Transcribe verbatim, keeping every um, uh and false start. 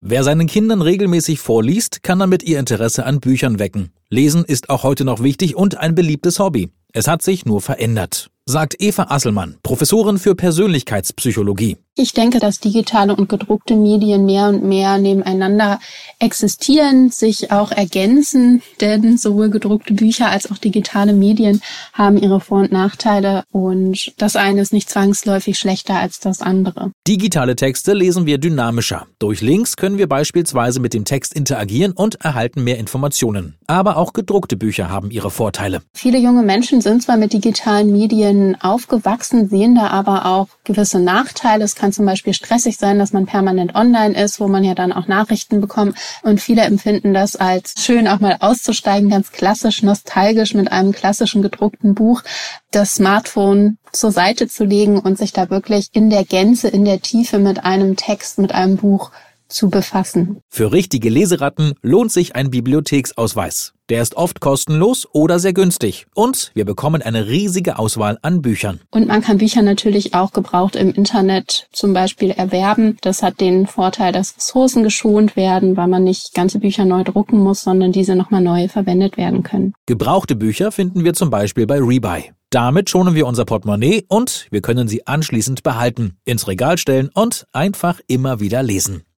Wer seinen Kindern regelmäßig vorliest, kann damit ihr Interesse an Büchern wecken. Lesen ist auch heute noch wichtig und ein beliebtes Hobby. Es hat sich nur verändert, sagt Eva Asselmann, Professorin für Persönlichkeitspsychologie. Ich denke, dass digitale und gedruckte Medien mehr und mehr nebeneinander existieren, sich auch ergänzen, denn sowohl gedruckte Bücher als auch digitale Medien haben ihre Vor- und Nachteile und das eine ist nicht zwangsläufig schlechter als das andere. Digitale Texte lesen wir dynamischer. Durch Links können wir beispielsweise mit dem Text interagieren und erhalten mehr Informationen. Aber auch gedruckte Bücher haben ihre Vorteile. Viele junge Menschen sind zwar mit digitalen Medien aufgewachsen, sehen da aber auch gewisse Nachteile. Es kann zum Beispiel stressig sein, dass man permanent online ist, wo man ja dann auch Nachrichten bekommt. Und viele empfinden das als schön, auch mal auszusteigen, ganz klassisch, nostalgisch mit einem klassischen gedruckten Buch, das Smartphone zur Seite zu legen und sich da wirklich in der Gänze, in der Tiefe mit einem Text, mit einem Buch zu befassen. Für richtige Leseratten lohnt sich ein Bibliotheksausweis. Der ist oft kostenlos oder sehr günstig. Und wir bekommen eine riesige Auswahl an Büchern. Und man kann Bücher natürlich auch gebraucht im Internet zum Beispiel erwerben. Das hat den Vorteil, dass Ressourcen geschont werden, weil man nicht ganze Bücher neu drucken muss, sondern diese nochmal neu verwendet werden können. Gebrauchte Bücher finden wir zum Beispiel bei Rebuy. Damit schonen wir unser Portemonnaie und wir können sie anschließend behalten, ins Regal stellen und einfach immer wieder lesen.